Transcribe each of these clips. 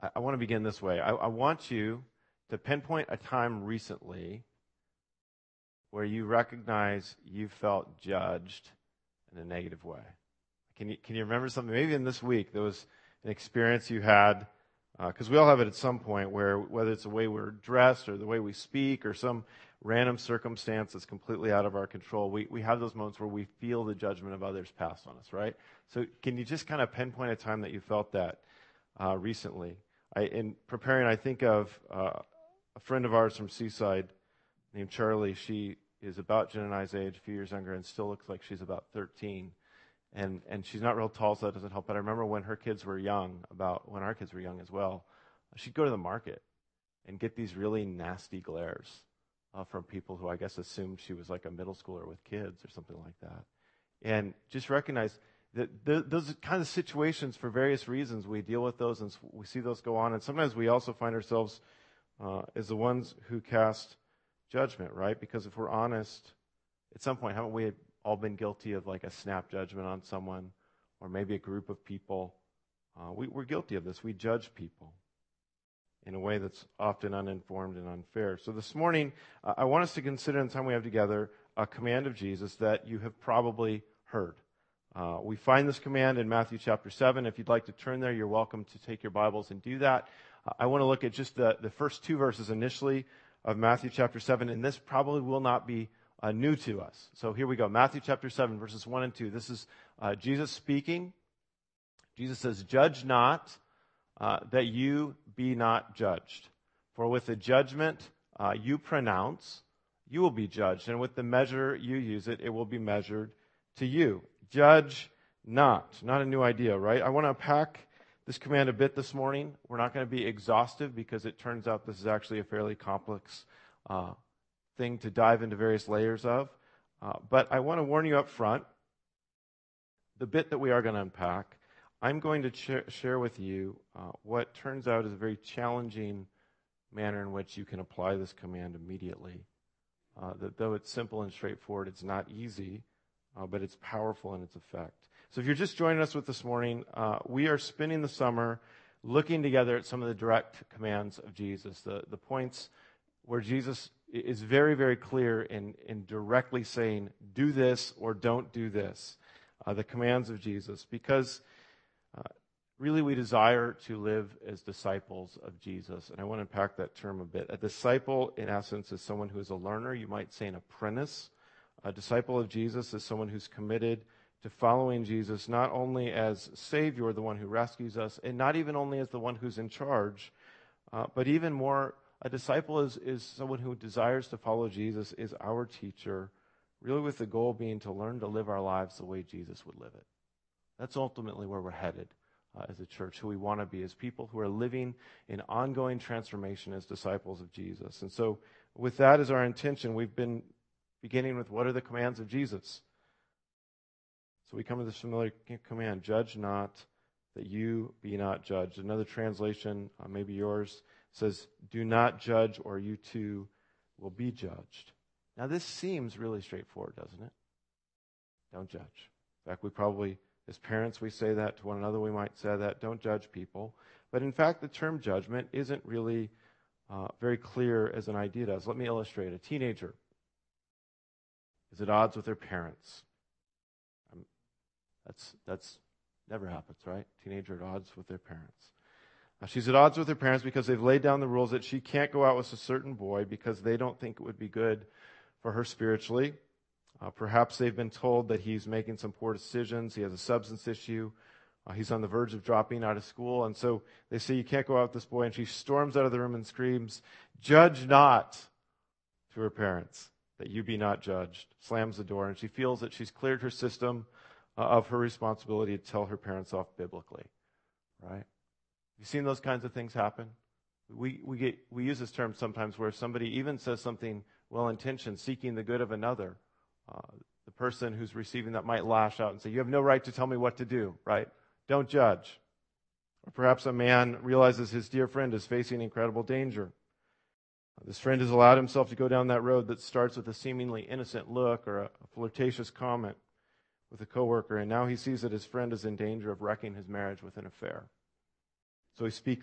I want to begin this way. I want you to pinpoint a time recently where you recognize you felt judged in a negative way. Can you remember something? Maybe in this week there was an experience you had, because we all have it at some point, where whether it's the way we're dressed or the way we speak or some random circumstance that's completely out of our control, we have those moments where we feel the judgment of others passed on us, right? So can you just kind of pinpoint a time that you felt that recently? In preparing, I think of a friend of ours from Seaside named Charlie. She is about Jen and I's age, a few years younger, and still looks like she's about 13. And she's not real tall, so that doesn't help. But I remember when her kids were young, when our kids were young as well, she'd go to the market and get these really nasty glares from people who I guess assumed she was like a middle schooler with kids or something like that. And just recognize that those kind of situations, for various reasons, we deal with those and we see those go on. And sometimes we also find ourselves as the ones who cast judgment, right? Because if we're honest, at some point, haven't we all been guilty of like a snap judgment on someone or maybe a group of people? We're guilty of this. We judge people in a way that's often uninformed and unfair. So this morning, I want us to consider in the time we have together a command of Jesus that you have probably heard. We find this command in Matthew chapter 7. If you'd like to turn there, you're welcome to take your Bibles and do that. I want to look at just the first two verses initially of Matthew chapter 7, and this probably will not be new to us. So here we go. Matthew chapter 7, verses 1 and 2. This is Jesus speaking. Jesus says, "Judge not, that you be not judged. For with the judgment you pronounce, you will be judged. And with the measure you use it will be measured to you." Judge not. Not a new idea, right? I want to unpack this command a bit this morning. We're not going to be exhaustive because it turns out this is actually a fairly complex thing to dive into various layers of. But I want to warn you up front, the bit that we are going to unpack, I'm going to share with you what turns out is a very challenging manner in which you can apply this command immediately. That though it's simple and straightforward, it's not easy, but it's powerful in its effect. So if you're just joining us with this morning, we are spending the summer looking together at some of the direct commands of Jesus, the points where Jesus is very, very clear in directly saying, do this or don't do this, the commands of Jesus, because really we desire to live as disciples of Jesus. And I want to unpack that term a bit. A disciple, in essence, is someone who is a learner. You might say an apprentice. A disciple of Jesus is someone who's committed to following Jesus, not only as Savior, the one who rescues us, and not even only as the one who's in charge, but even more, a disciple is someone who desires to follow Jesus, is our teacher, really with the goal being to learn to live our lives the way Jesus would live it. That's ultimately where we're headed as a church, who we want to be as people who are living in ongoing transformation as disciples of Jesus. And so with that as our intention, we've been beginning with what are the commands of Jesus. So we come to this familiar command, judge not, that you be not judged. Another translation, maybe yours, says, do not judge or you too will be judged. Now this seems really straightforward, doesn't it? Don't judge. In fact, we probably, as parents, we say that to one another. We might say that, don't judge people. But in fact, the term judgment isn't really very clear as an idea does. Let me illustrate. A teenager is at odds with their parents. That's never happens, right? Teenager at odds with their parents. She's at odds with her parents because they've laid down the rules that she can't go out with a certain boy because they don't think it would be good for her spiritually. Perhaps they've been told that he's making some poor decisions. He has a substance issue. He's on the verge of dropping out of school. And so they say, you can't go out with this boy. And she storms out of the room and screams, judge not, to her parents, that you be not judged. Slams the door. And she feels that she's cleared her system of her responsibility to tell her parents off biblically. Right? You've seen those kinds of things happen? We use this term sometimes where somebody even says something well-intentioned, seeking the good of another. The person who's receiving that might lash out and say, you have no right to tell me what to do, right? Don't judge. Or perhaps a man realizes his dear friend is facing incredible danger. This friend has allowed himself to go down that road that starts with a seemingly innocent look or a flirtatious comment with a coworker, and now he sees that his friend is in danger of wrecking his marriage with an affair. So he speaks up.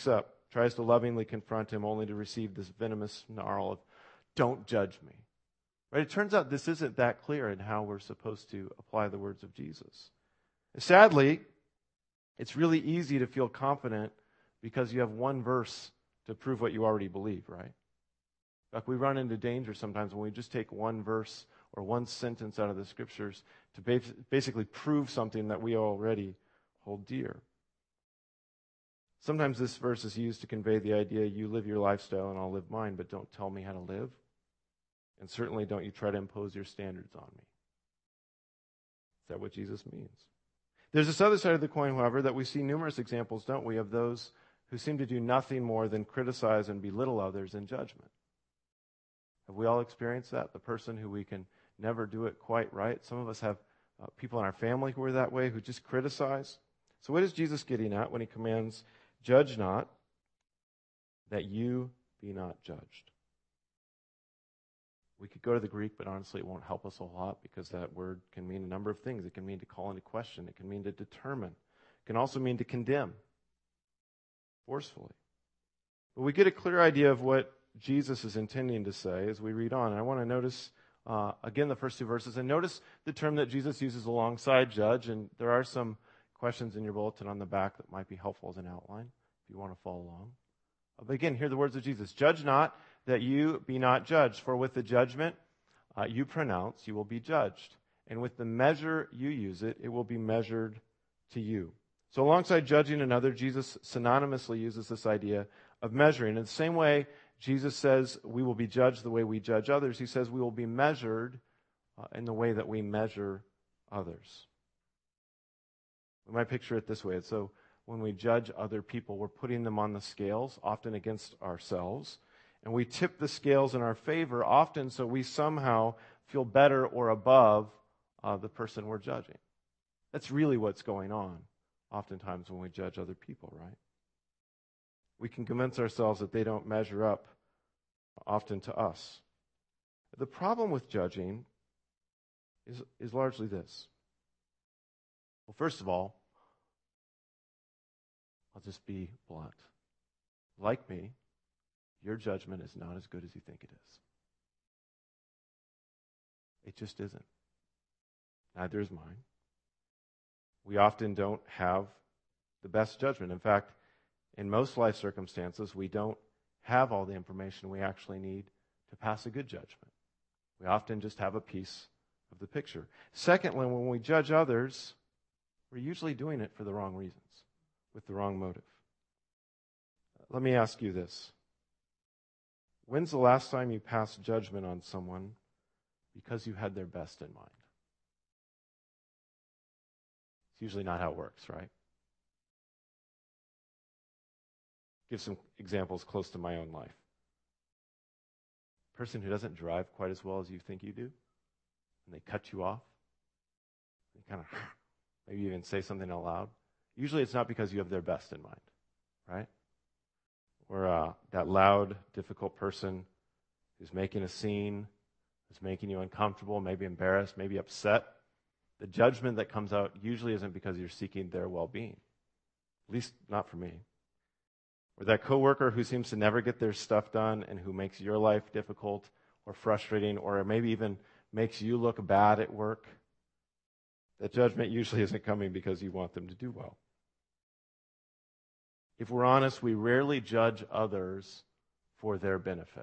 tries to lovingly confront him only to receive this venomous snarl of, "Don't judge me." Right? It turns out this isn't that clear in how we're supposed to apply the words of Jesus. Sadly, it's really easy to feel confident because you have one verse to prove what you already believe, right? Like we run into danger sometimes when we just take one verse or one sentence out of the Scriptures to basically prove something that we already hold dear. Sometimes this verse is used to convey the idea, you live your lifestyle and I'll live mine, but don't tell me how to live. And certainly don't you try to impose your standards on me. Is that what Jesus means? There's this other side of the coin, however, that we see numerous examples, don't we, of those who seem to do nothing more than criticize and belittle others in judgment. Have we all experienced that? The person who we can never do it quite right. Some of us have people in our family who are that way, who just criticize. So what is Jesus getting at when he commands, judge not, that you be not judged? We could go to the Greek, but honestly it won't help us a lot because that word can mean a number of things. It can mean to call into question. It can mean to determine. It can also mean to condemn forcefully. But we get a clear idea of what Jesus is intending to say as we read on. I want to notice, again, the first two verses. And notice the term that Jesus uses alongside judge. And there are some questions in your bulletin on the back that might be helpful as an outline if you want to follow along. But again, hear the words of Jesus. Judge not, that you be not judged. For with the judgment you pronounce, you will be judged. And with the measure you use it, it will be measured to you. So alongside judging another, Jesus synonymously uses this idea of measuring. In the same way, Jesus says we will be judged the way we judge others. He says we will be measured in the way that we measure others. We might picture it this way. So when we judge other people, we're putting them on the scales, often against ourselves. And we tip the scales in our favor, often so we somehow feel better or above the person we're judging. That's really what's going on oftentimes when we judge other people, right? We can convince ourselves that they don't measure up often to us. The problem with judging is largely this. Well, first of all, I'll just be blunt. Like me, your judgment is not as good as you think it is. It just isn't. Neither is mine. We often don't have the best judgment. In fact, in most life circumstances, we don't have all the information we actually need to pass a good judgment. We often just have a piece of the picture. Secondly, when we judge others, we're usually doing it for the wrong reasons, with the wrong motive. Let me ask you this. When's the last time you passed judgment on someone because you had their best in mind? It's usually not how it works, right? Give some examples close to my own life. A person who doesn't drive quite as well as you think you do, and they cut you off, they kind of maybe even say something out loud. Usually it's not because you have their best in mind, right? Or that loud, difficult person who's making a scene, who's making you uncomfortable, maybe embarrassed, maybe upset. The judgment that comes out usually isn't because you're seeking their well-being. At least not for me. Or that coworker who seems to never get their stuff done and who makes your life difficult or frustrating or maybe even makes you look bad at work. That judgment usually isn't coming because you want them to do well. If we're honest, we rarely judge others for their benefit,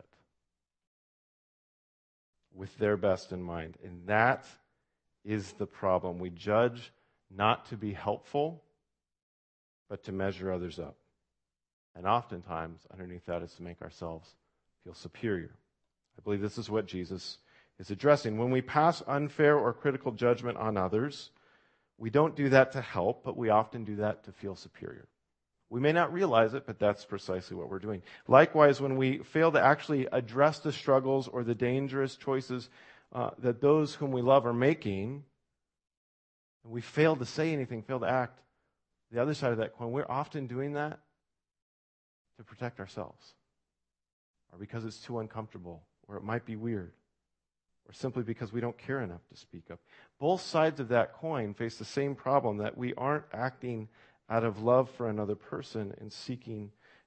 with their best in mind. And that is the problem. We judge not to be helpful, but to measure others up. And oftentimes, underneath that is to make ourselves feel superior. I believe this is what Jesus is addressing. When we pass unfair or critical judgment on others, we don't do that to help, but we often do that to feel superior. We may not realize it, but that's precisely what we're doing. Likewise, when we fail to actually address the struggles or the dangerous choices that those whom we love are making, and we fail to say anything, fail to act, the other side of that coin, we're often doing that to protect ourselves, or because it's too uncomfortable, or it might be weird, or simply because we don't care enough to speak up. Both sides of that coin face the same problem, that we aren't acting out of love for another person and seeking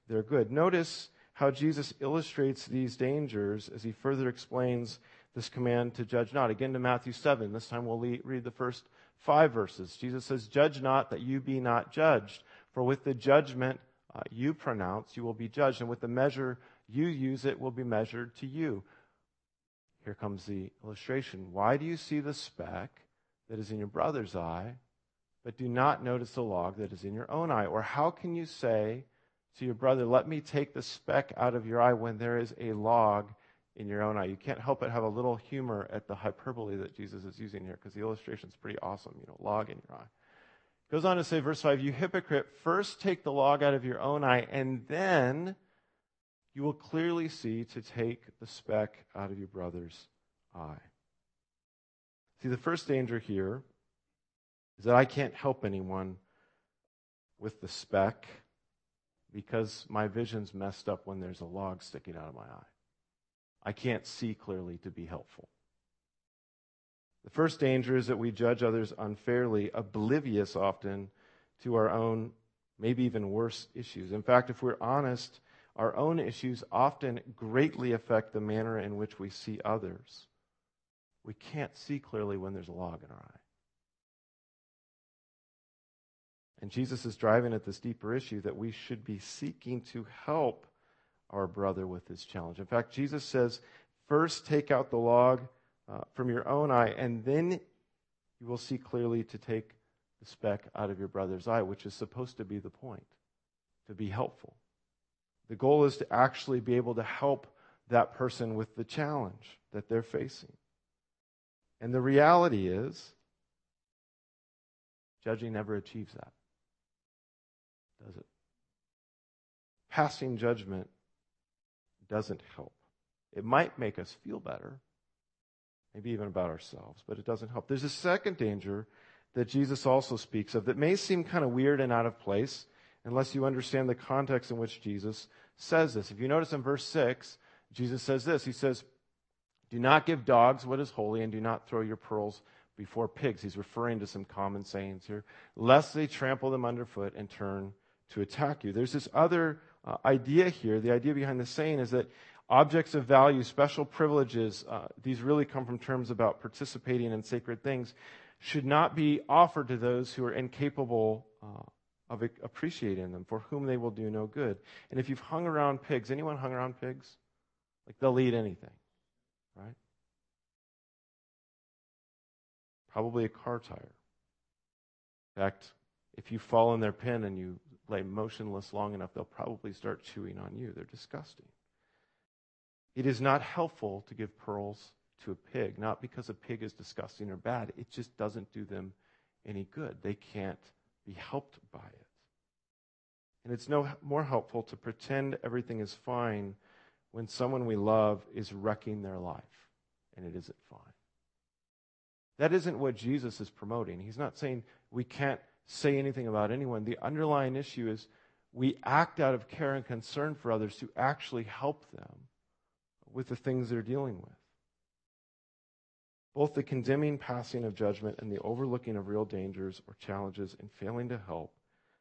their good. Notice how Jesus illustrates these dangers as he further explains this command to judge not. Again to Matthew 7. This time we'll read the first 5 verses. Jesus says, "Judge not that you be not judged. For with the judgment you pronounce, you will be judged. And with the measure you use, it will be measured to you." Here comes the illustration. Why do you see the speck that is in your brother's eye, but do not notice the log that is in your own eye? Or how can you say to your brother, "Let me take the speck out of your eye," when there is a log in your own eye? You can't help but have a little humor at the hyperbole that Jesus is using here, because the illustration is pretty awesome. Log in your eye. Goes on to say, verse 5, "You hypocrite, first take the log out of your own eye, and then you will clearly see to take the speck out of your brother's eye." See, the first danger here is that I can't help anyone with the speck because my vision's messed up when there's a log sticking out of my eye. I can't see clearly to be helpful. The first danger is that we judge others unfairly, oblivious often to our own, maybe even worse issues. In fact, if we're honest, our own issues often greatly affect the manner in which we see others. We can't see clearly when there's a log in our eye. And Jesus is driving at this deeper issue that we should be seeking to help our brother with his challenge. In fact, Jesus says, first take out the log from your own eye, and then you will see clearly to take the speck out of your brother's eye, which is supposed to be the point, to be helpful. The goal is to actually be able to help that person with the challenge that they're facing. And the reality is, judging never achieves that, does it? Passing judgment doesn't help. It might make us feel better, maybe even about ourselves, but it doesn't help. There's a second danger that Jesus also speaks of that may seem kind of weird and out of place unless you understand the context in which Jesus says this. If you notice in verse 6, Jesus says this. He says, "Do not give dogs what is holy, and do not throw your pearls before pigs." He's referring to some common sayings here. "Lest they trample them underfoot and turn to attack you." There's this other idea here. The idea behind the saying is that objects of value, special privileges, these really come from terms about participating in sacred things, should not be offered to those who are incapable of appreciating them, for whom they will do no good. And if you've hung around pigs, anyone hung around pigs? Like, they'll eat anything, right? Probably a car tire. In fact, if you fall in their pen and you lay motionless long enough, they'll probably start chewing on you. They're disgusting. It is not helpful to give pearls to a pig, not because a pig is disgusting or bad. It just doesn't do them any good. They can't be helped by it. And it's no more helpful to pretend everything is fine when someone we love is wrecking their life and it isn't fine. That isn't what Jesus is promoting. He's not saying we can't say anything about anyone. The underlying issue is we act out of care and concern for others to actually help them with the things they're dealing with. Both the condemning passing of judgment and the overlooking of real dangers or challenges and failing to help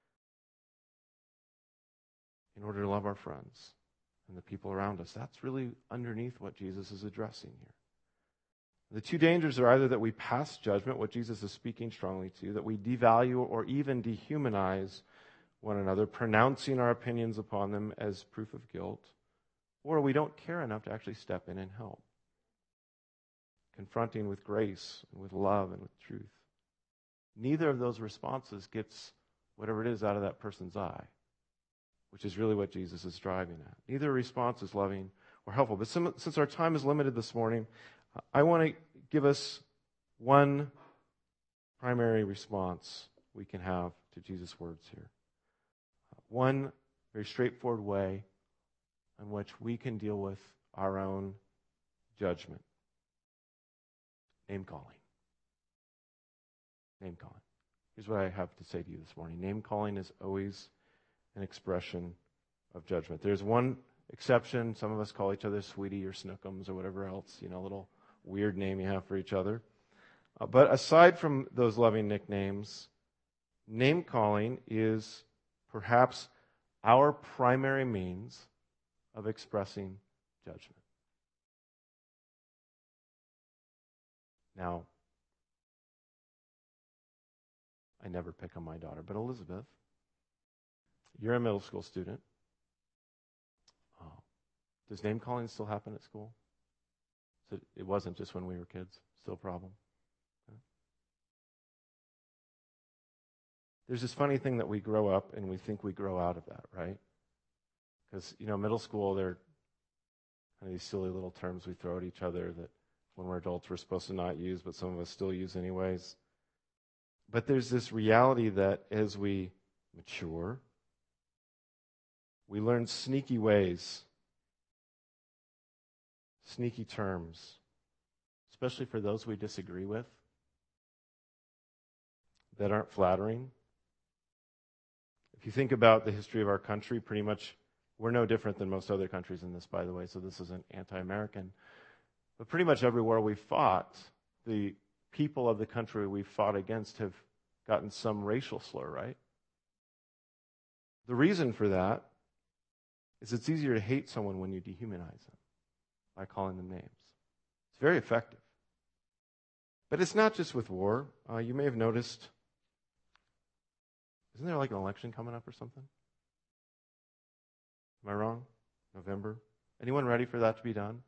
in order to love our friends and the people around us. That's really underneath what Jesus is addressing here. The two dangers are either that we pass judgment, what Jesus is speaking strongly to, that we devalue or even dehumanize one another, pronouncing our opinions upon them as proof of guilt, or we don't care enough to actually step in and help, confronting with grace and with love and with truth. Neither of those responses gets whatever it is out of that person's eye, which is really what Jesus is driving at. Neither response is loving or helpful. But since our time is limited this morning, I want to give us one primary response we can have to Jesus' words here. One very straightforward way in which we can deal with our own judgment. Name calling. Name calling. Here's what I have to say to you this morning. Name calling is always an expression of judgment. There's one exception. Some of us call each other sweetie or snookums or whatever else, a little weird name you have for each other. But aside from those loving nicknames, name calling is perhaps our primary means of expressing judgment. Now, I never pick on my daughter, but Elizabeth, you're a middle school student. Does name calling still happen at school? So it wasn't just when we were kids. Still a problem. Okay. There's this funny thing that we grow up and we think we grow out of that, right? Because, middle school, there are kind of these silly little terms we throw at each other that when we're adults we're supposed to not use, but some of us still use anyways. But there's this reality that as we mature, we learn sneaky ways, sneaky terms, especially for those we disagree with, that aren't flattering. If you think about the history of our country, pretty much we're no different than most other countries in this, by the way, so this isn't anti-American. But pretty much everywhere we fought, the people of the country we fought against have gotten some racial slur, right? The reason for that is it's easier to hate someone when you dehumanize them by calling them names. It's very effective. But it's not just with war. You may have noticed, isn't there like an election coming up or something? Am I wrong? November? Anyone ready for that to be done?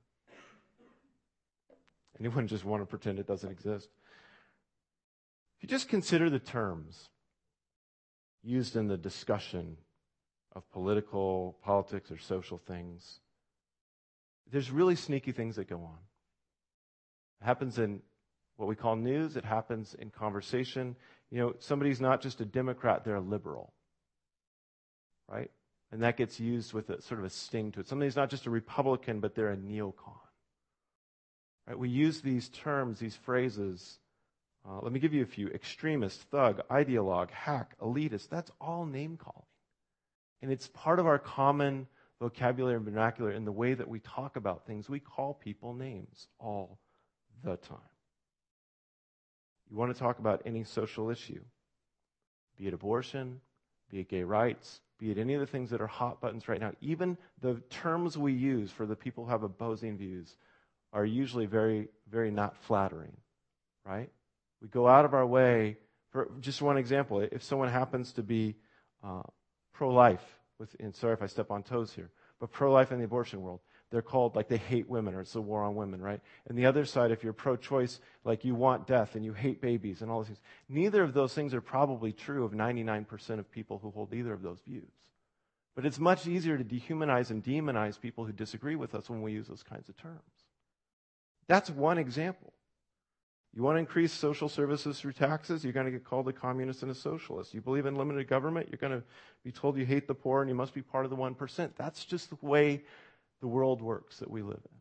Anyone just want to pretend it doesn't exist? If you just consider the terms used in the discussion of politics or social things, there's really sneaky things that go on. It happens in what we call news. It happens in conversation. Somebody's not just a Democrat, they're a liberal, right? And that gets used with a sort of a sting to it. Somebody's not just a Republican, but they're a neocon. Right? We use these terms, these phrases. Let me give you a few. Extremist, thug, ideologue, hack, elitist. That's all name calling. And it's part of our common vocabulary and vernacular in the way that we talk about things. We call people names all the time. You want to talk about any social issue, be it abortion, be it gay rights, be it any of the things that are hot buttons right now. Even the terms we use for the people who have opposing views are usually very, very not flattering, right? We go out of our way. For just one example, if someone happens to be pro-life, and sorry if I step on toes here, but pro-life in the abortion world, they're called like they hate women, or it's a war on women, right? And the other side, if you're pro-choice, like you want death and you hate babies and all those things. Neither of those things are probably true of 99% of people who hold either of those views. But it's much easier to dehumanize and demonize people who disagree with us when we use those kinds of terms. That's one example. You want to increase social services through taxes, you're going to get called a communist and a socialist. You believe in limited government, you're going to be told you hate the poor and you must be part of the 1%. That's just the way the world works that we live in.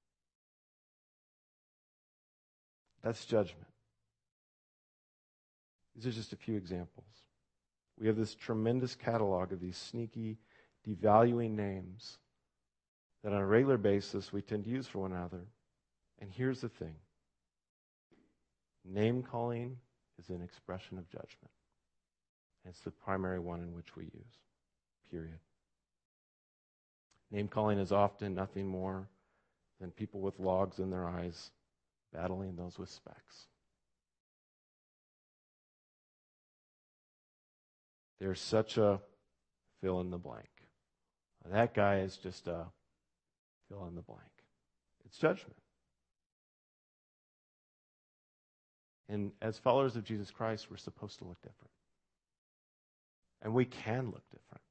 That's judgment. These are just a few examples. We have this tremendous catalog of these sneaky, devaluing names that on a regular basis we tend to use for one another. And here's the thing. Name calling is an expression of judgment. And it's the primary one in which we use. Period. Name calling is often nothing more than people with logs in their eyes battling those with specks. There's such a fill in the blank. That guy is just a fill in the blank. It's judgment. And as followers of Jesus Christ, we're supposed to look different. And we can look different.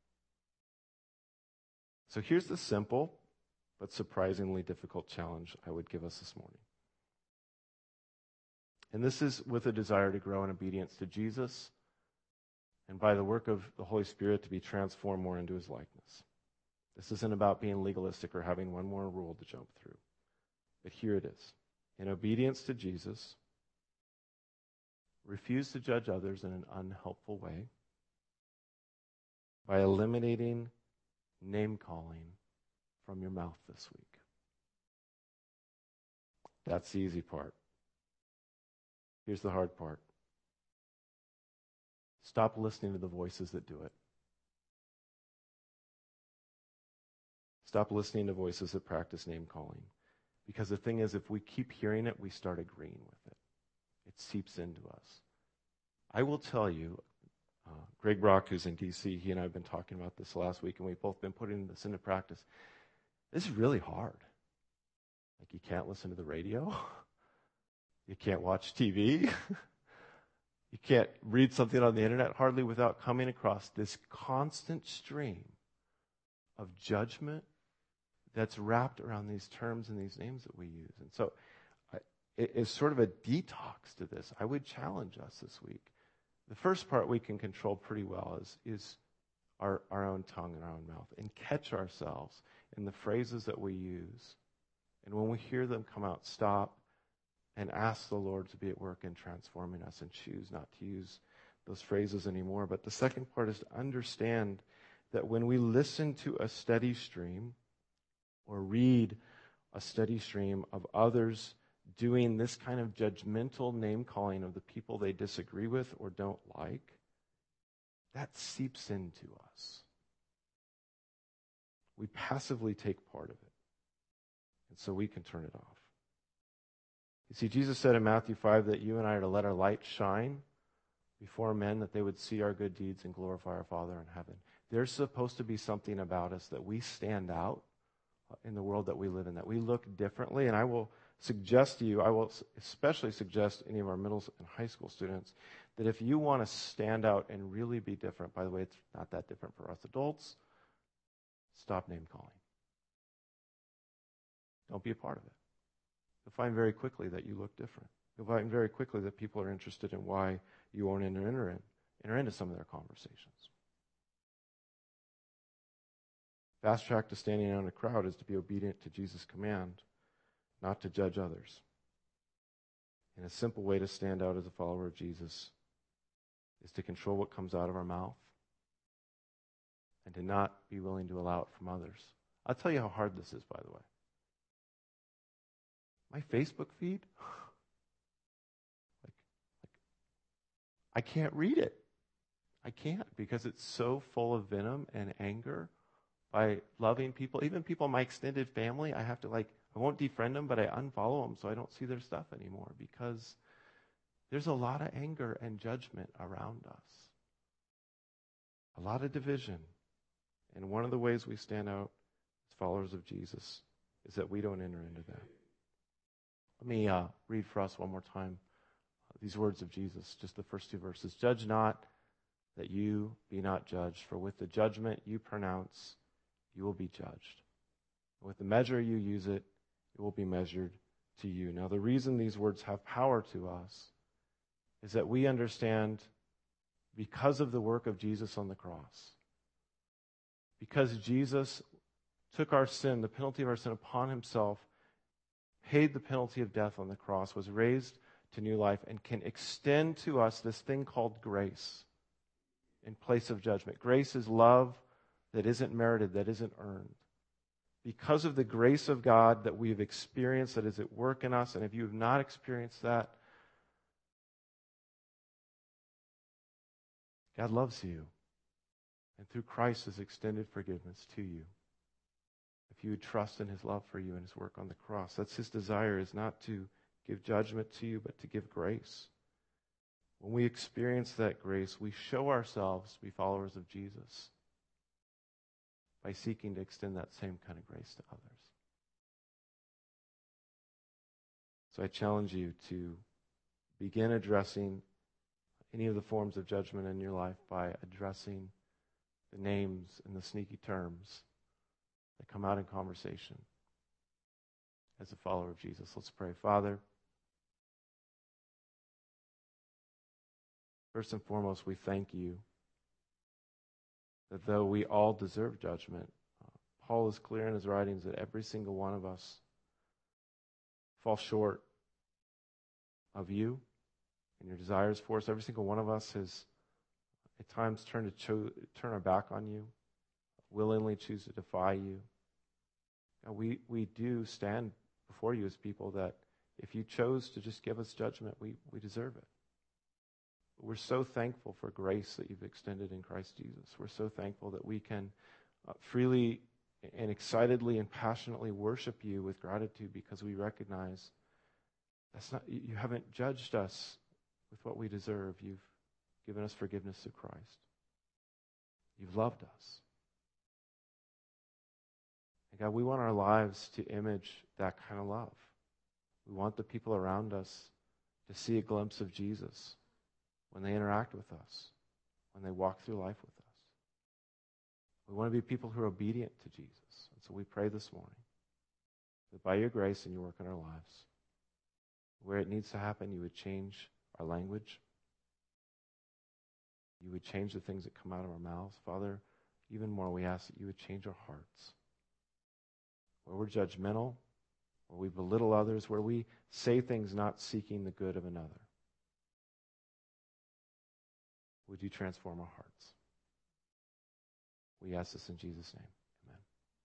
So here's the simple but surprisingly difficult challenge I would give us this morning. And this is with a desire to grow in obedience to Jesus and by the work of the Holy Spirit to be transformed more into his likeness. This isn't about being legalistic or having one more rule to jump through. But here it is. In obedience to Jesus, refuse to judge others in an unhelpful way by eliminating name-calling from your mouth this week. That's the easy part. Here's the hard part. Stop listening to the voices that do it. Stop listening to voices that practice name calling. Because the thing is, if we keep hearing it, we start agreeing with it. It seeps into us. I will tell you, Greg Brock, who's in D.C., he and I have been talking about this last week, and we've both been putting this into practice. This is really hard. Like, you can't listen to the radio. You can't watch TV. You can't read something on the internet hardly without coming across this constant stream of judgment that's wrapped around these terms and these names that we use. And so it's sort of a detox to this. I would challenge us this week. The first part we can control pretty well is our own tongue and our own mouth, and catch ourselves in the phrases that we use. And when we hear them come out, stop and ask the Lord to be at work in transforming us, and choose not to use those phrases anymore. But the second part is to understand that when we listen to a steady stream or read a steady stream of others doing this kind of judgmental name-calling of the people they disagree with or don't like, that seeps into us. We passively take part of it, and so we can turn it off. You see, Jesus said in Matthew 5 that you and I are to let our light shine before men, that they would see our good deeds and glorify our Father in heaven. There's supposed to be something about us that we stand out in the world that we live in, that we look differently. And I will suggest to you, I will especially suggest any of our middle and high school students, that if you want to stand out and really be different, by the way, it's not that different for us adults, stop name calling. Don't be a part of it. You'll find very quickly that you look different. You'll find very quickly that people are interested in why you won't enter into some of their conversations. Fast track to standing out in a crowd is to be obedient to Jesus' command, not to judge others. And a simple way to stand out as a follower of Jesus is to control what comes out of our mouth and to not be willing to allow it from others. I'll tell you how hard this is, by the way. My Facebook feed, I can't read it. I can't, because it's so full of venom and anger by loving people, even people in my extended family. I have to I won't defriend them, but I unfollow them so I don't see their stuff anymore, because there's a lot of anger and judgment around us. A lot of division. And one of the ways we stand out as followers of Jesus is that we don't enter into that. Let me read for us one more time these words of Jesus, just the first two verses. Judge not, that you be not judged, for with the judgment you pronounce, you will be judged. And with the measure you use it will be measured to you. Now, the reason these words have power to us is that we understand, because of the work of Jesus on the cross, because Jesus took our sin, the penalty of our sin, upon himself, paid the penalty of death on the cross, was raised to new life, and can extend to us this thing called grace in place of judgment. Grace is love that isn't merited, that isn't earned. Because of the grace of God that we have experienced, that is at work in us, and if you have not experienced that, God loves you, and through Christ has extended forgiveness to you. If you would trust in his love for you and his work on the cross, that's his desire, is not to give judgment to you, but to give grace. When we experience that grace, we show ourselves to be followers of Jesus by seeking to extend that same kind of grace to others. So I challenge you to begin addressing any of the forms of judgment in your life by addressing the names and the sneaky terms that come out in conversation as a follower of Jesus. Let's pray. Father, first and foremost, we thank you that though we all deserve judgment, Paul is clear in his writings that every single one of us fall short of you and your desires for us. Every single one of us has at times turn our back on you, willingly choose to defy you. And we do stand before you as people that if you chose to just give us judgment, we deserve it. But we're so thankful for grace that you've extended in Christ Jesus. We're so thankful that we can freely and excitedly and passionately worship you with gratitude because we recognize you haven't judged us with what we deserve. You've given us forgiveness through Christ. You've loved us. And God, we want our lives to image that kind of love. We want the people around us to see a glimpse of Jesus when they interact with us, when they walk through life with us. We want to be people who are obedient to Jesus. And so we pray this morning that by your grace and your work in our lives, where it needs to happen, you would change our language. You would change the things that come out of our mouths. Father, even more, we ask that you would change our hearts. Where we're judgmental, where we belittle others, where we say things not seeking the good of another. Would you transform our hearts? We ask this in Jesus' name.